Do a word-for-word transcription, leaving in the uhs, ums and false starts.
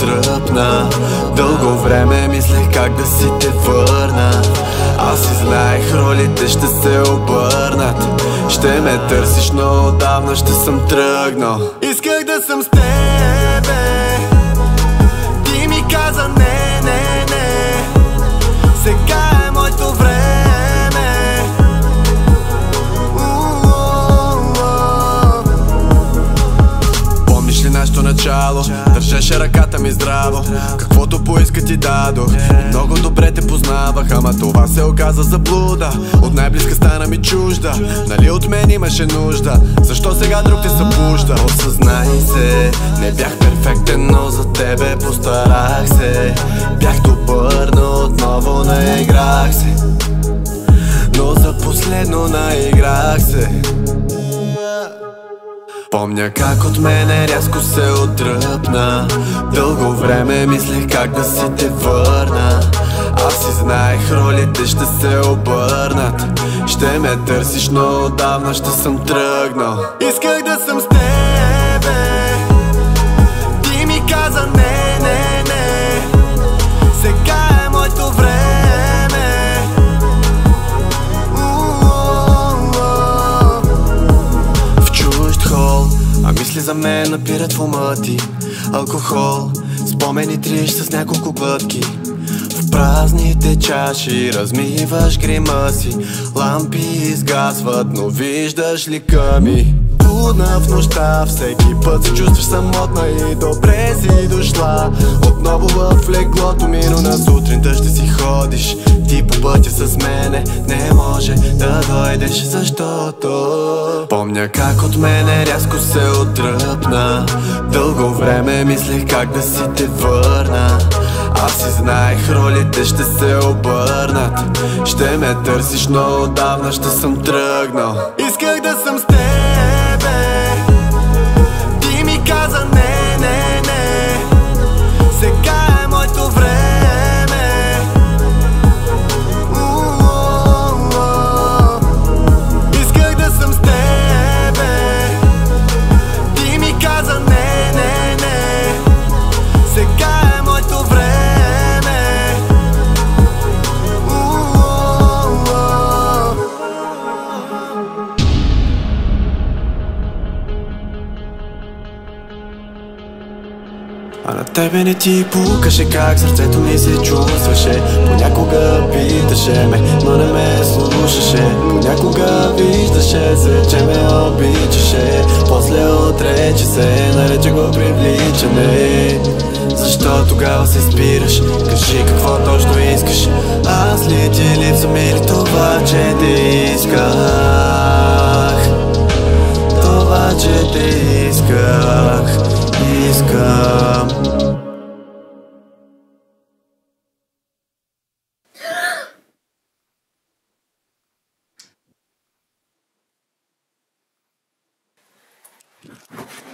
отдръпна. Дълго време мислех как да си те върна. Аз си знаех, ролите ще се обърнат. Ще ме търсиш, но отдавна ще съм тръгнал. Исках да съм с тебе, ти ми каза не, не, не. Сега е моето време. Помниш ли нашето начало? Държеше ръката ми здраво. Каквото поиска ти дадох. Много добре те познавах, ама това се оказа заблуда. От най-близка стана ми чужда. Нали от мен имаше нужда? Защо сега друг те събужда? Осъзнай се, не бях перфектен, но за тебе постарах се. Бях добър, но отново наиграх се. Но за последно наиграх се. Помня как от мене рязко се отдръпна. Дълго време мислех как да си те върна. Аз си знаех, ролите ще се обърнат. Ще ме търсиш, но отдавна ще съм тръгнал. Исках да съм с тебе, ти ми каза не, не, не. Сега е моето време. А мисли за мен напират в ума ти. Алкохол, спомени триш с няколко глътки. В празните чаши размиваш грима си. Лампи изгасват, но виждаш лика ми. Будна в нощта, всеки път се чувстваш самотна и добре си дошла. Отново в леглото ми, но на сутринта ще си ходиш. Ти по пътя с мене не може да дойдеш, защото помня как от мене рязко се отдръпна. Дълго време мислех как да си те върна. Аз си знаех, ролите ще се обърнат. Ще ме търсиш, но отдавна ще съм тръгнал. Исках да съм с тебе, ти ми каза не, не, не. Сега е моето време. Исках да съм с тебе, ти ми каза не, не, не. Сега е моето време. А на тебе не ти пукаше как сърцето ми се чувстваше. Понякога питаше ме, но не ме слушаше. Понякога виждаше се, че ме обичаше. После отрече се, нарече го привличане. Защо тогава се спираш? Кажи какво точно искаш. Аз ли ти липсвам или това, че те исках? Това, че те исках, искам. you